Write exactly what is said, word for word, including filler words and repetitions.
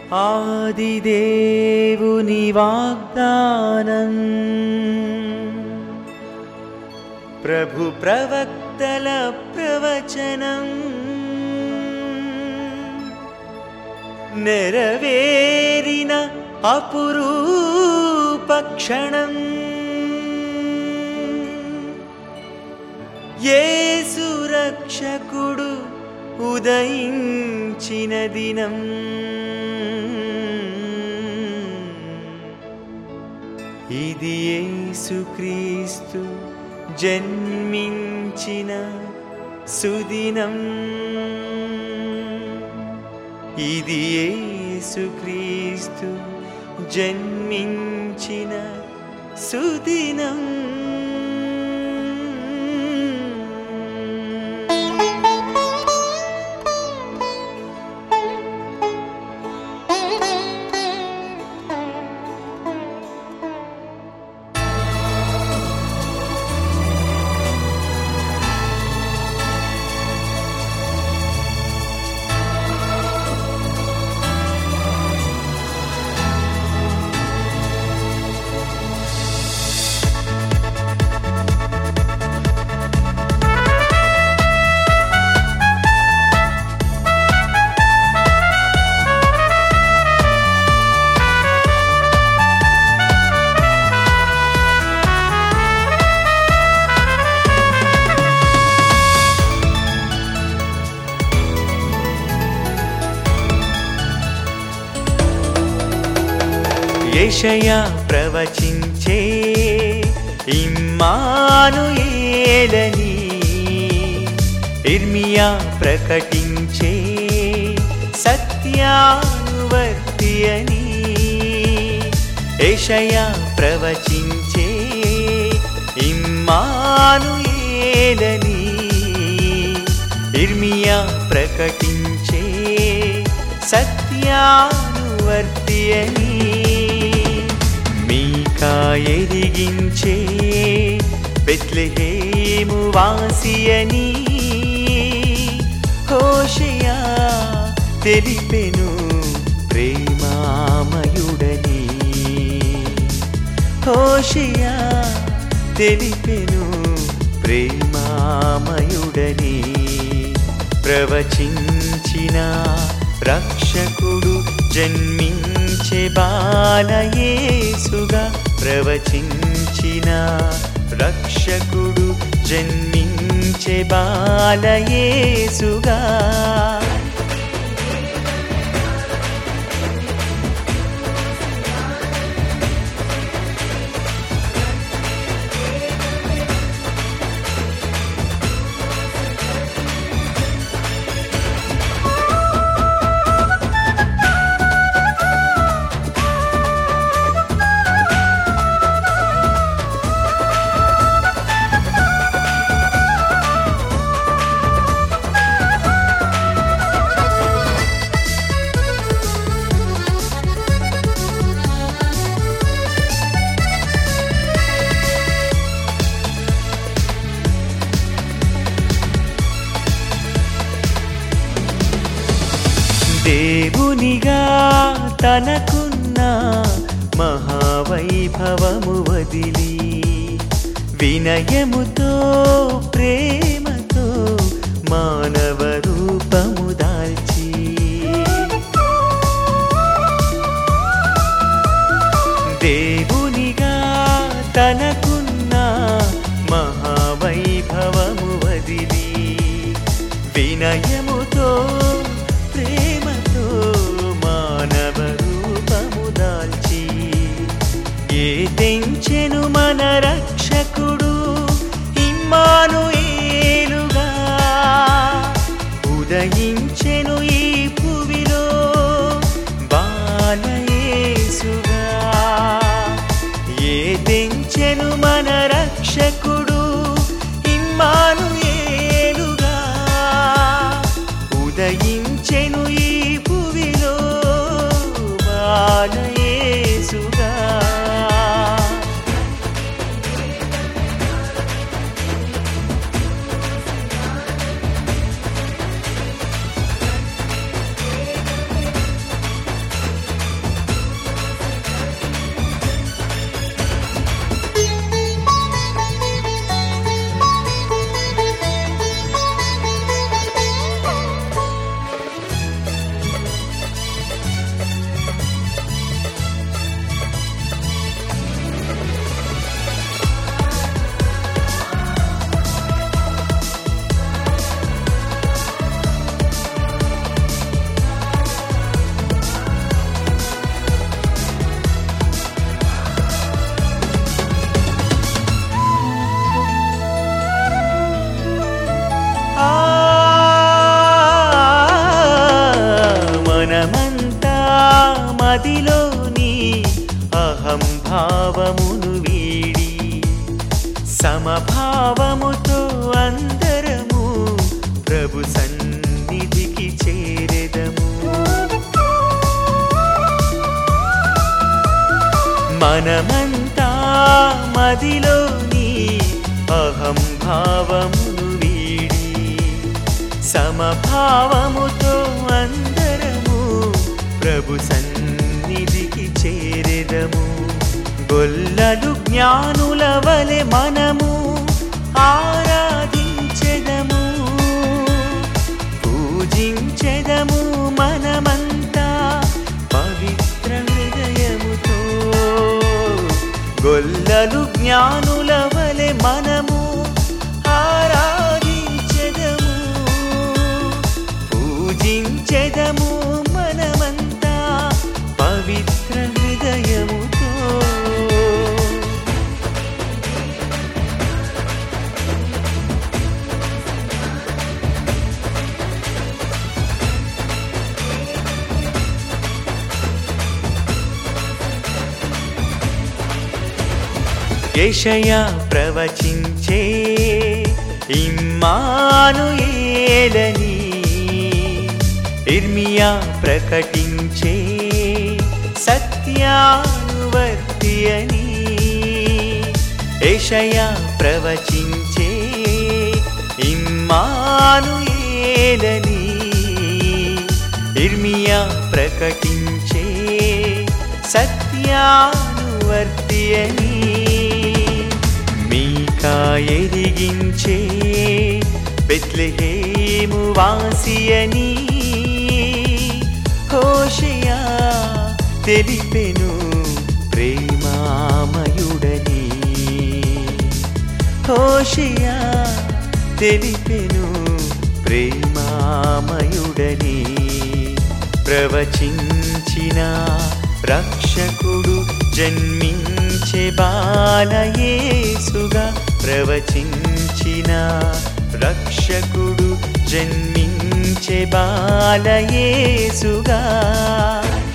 ఆదిదేవుని వాగ్దానం ప్రభు ప్రవక్తల ప్రవచనం నెరవేరిన అపురూప క్షణం యేసు రక్షకుడు ఉదయించిన దినం ఇది యేసుక్రీస్తు జన్మించిన సుదినం ఇది యేసుక్రీస్తు జన్మించిన సుదినం యెషయా ప్రవచించే ఇమ్మానుయేలని ఇర్మియా ప్రకటించే సత్యానువర్తి అని యెషయా ప్రవచించే ఇమ్మానుయేలని ఇర్మియా ప్రకటించే సత్యానువర్తి అని మీకా ఎదిగించే బెత్లెహేము వాసియని హోషేయ తెలిపెను ప్రేమామయుడని హోషేయ తెలిపెను ప్రేమామయుడని ప్రవచించిన రక్షకుడు జన్మించే బాలయేసుగా ప్రవచించిన రక్షకుడు జన్మించే బాలయేసుగా దేవునిగా తనకున్న మహావైభవము వదిలి వినయముతో ప్రేమతో మానవ రూపము దాల్చి దేవునిగా తనకున్న మహావైభవము వదిలి వినయముతో మానవ రూపము దాల్చి ఏ తెంచెను మన రక్షకుడు ఇమ్మానుయేలుగా ఉదయించెను ఈ భువిలో బాలయేసుగా ఏ తెంచెను మన రక్షకుడు ఇమ్మానుయేలుగా ఉదయించెను ఈ భువిలో బాలయేసుగా భావమును వీడి సమభావముతో అందరము ప్రభు సన్నిధికి చేరెదము. మనమంతా మదిలోని అహంభావమును వీడి సమభావముతో అందరము ప్రభు సన్నిధికి చేరెదము. గొల్లలు జ్ఞానుల వలె మనము ఆరాధించెదము, పూజించెదము మనమంతా పవిత్ర హృదయముతో. గొల్లలు జ్ఞానుల వలె మనము ఆరాధించెదము, పూజించెదము మనమంతా పవిత్ర హృదయముతో. యెషయా ప్రవచించే ఇమ్మానుయేలని, ఇర్మియా ప్రకటించే సత్యానువర్తి అని. యెషయా ప్రవచించే ఇమ్మానుయేలని, ఇర్మియా ప్రకటించే సత్యానువర్తి అని. మీకా ఎరిగించే బెత్లెహేము వాసి అని. హోషేయా తెలిపెను ప్రేమామయుడని, హోషేయా తెలిపెను ప్రేమామయుడని. ప్రవచించిన రక్షకుడు జన్మించే బాలయేసుగా, ప్రవచించిన రక్షకుడు జన్మించే బాలయేసుగా.